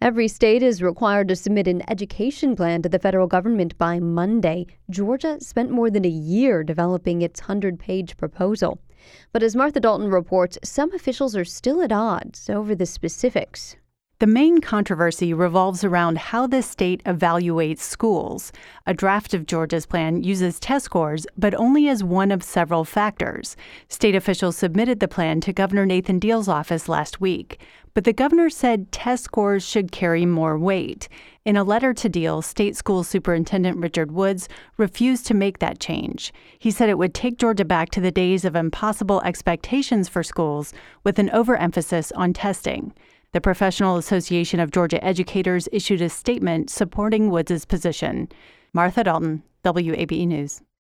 Every state is required to submit an education plan to the federal government by Monday. Georgia spent more than a year developing its 100-page proposal. But as Martha Dalton reports, some officials are still at odds over the specifics. The main controversy revolves around how the state evaluates schools. A draft of Georgia's plan uses test scores, but only as one of several factors. State officials submitted the plan to Governor Nathan Deal's office last week, but the governor said test scores should carry more weight. In a letter to Deal, State School Superintendent Richard Woods refused to make that change. He said it would take Georgia back to the days of impossible expectations for schools with an overemphasis on testing. The Professional Association of Georgia Educators issued a statement supporting Woods' position. Martha Dalton, WABE News.